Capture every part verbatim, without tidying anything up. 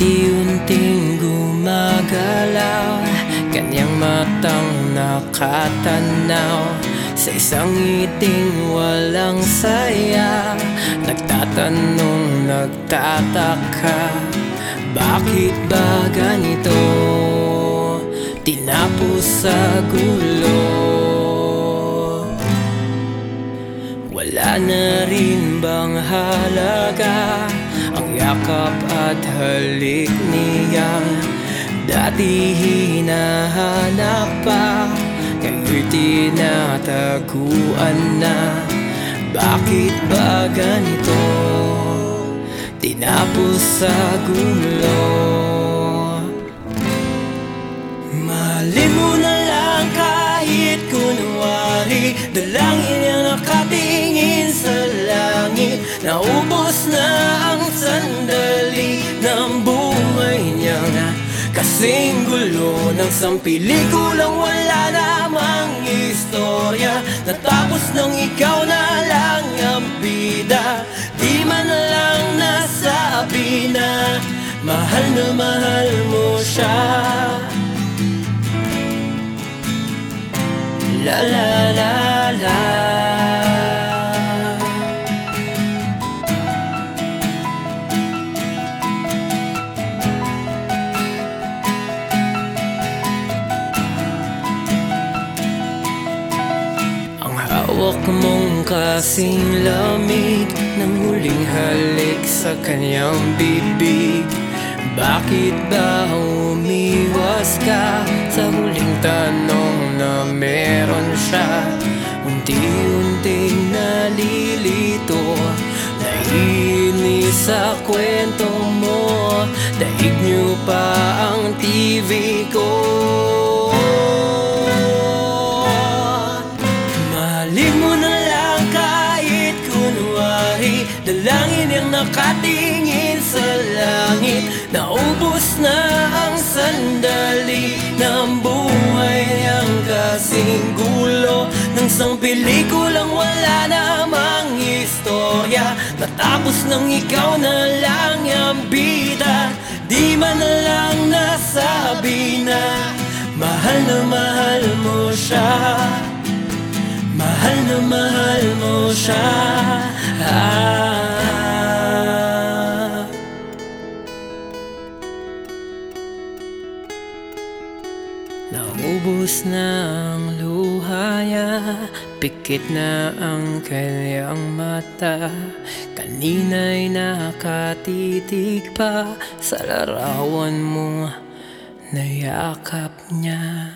Unti-unting gumagalaw, kanyang matang nakatanaw sa isang ngiting walang saya. Nagtatanong, nagtataka, bakit ba ganito? Tinapos sa gulo. Wala na rin bang halaga ang yakap at halik niya? Dati hinahanap pa, ngayon tinataguan na. Bakit ba ganito? Tinapos sa gulo. Mahalin mo na lang kahit kunwari, dalangin ang nakatingin sa langit. Naubos na ang sandali ng buhay niya, kasing gulo ng isang pelikulang wala namang istorya. Natapos nang ikaw na lang ang bida, di man lang nasabi na mahal na mahal mo siya. La la la la. Ang hawak mong kasing lamig ng huling halik sa kanyang bibig. Bakit ba umiwas ka sa huling tanong na meron siya? Unti-unting nalilito, naiinis sa kwento mo. Daig niyo pa ang T V ko. Mahalin mo na lang kahit kunwari, dalangin ang nakatingin sa langit. Naubos na ang sandali ng buhay niyang kasing gulo ng isang pelikulang wala namang istorya. Natapos nang ikaw na lang ang bida, di man na lang nasabi na mahal na mahal mo siya. Mahal na mahal mo siya. ah. Naubos na ang luha niya, pikit na ang kanyang mata. Kanina'y nakatitig pa sa larawan mo na yakap niya.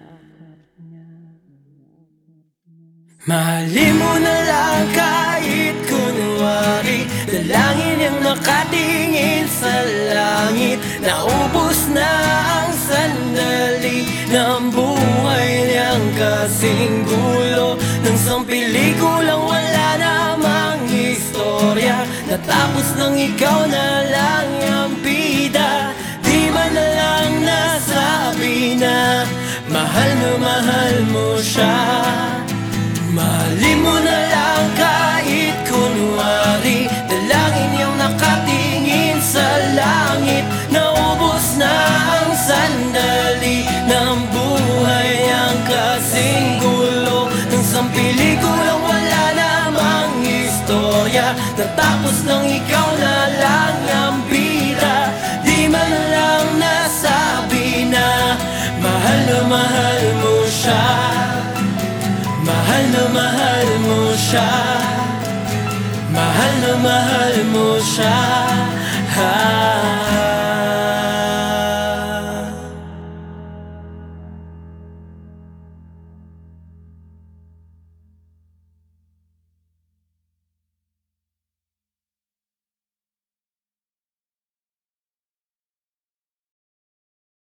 Mahalin mo na lang kahit kunwari, dalangin ang nakatingin sa langit. Naubos na ang sandali ng buhay niyang kasing gulo ng isang pelikulang wala namang istorya. Natapos nang ikaw na lang ang bida, di man na lang nasabi na mahal na mahal mo siya. Mahalin mo na lang kahit kunwari, dalangin yung nakatingin sa langit. Naubos na ang sandali ng buhay ang kasing gulo ng isang pelikulang wala namang istorya. Natapos nang ikaw na lang ang bida, di man lang nasabi na mahal na mahal mo siya. Mahal na mahal mo siya. Mahal na mahal mo siya.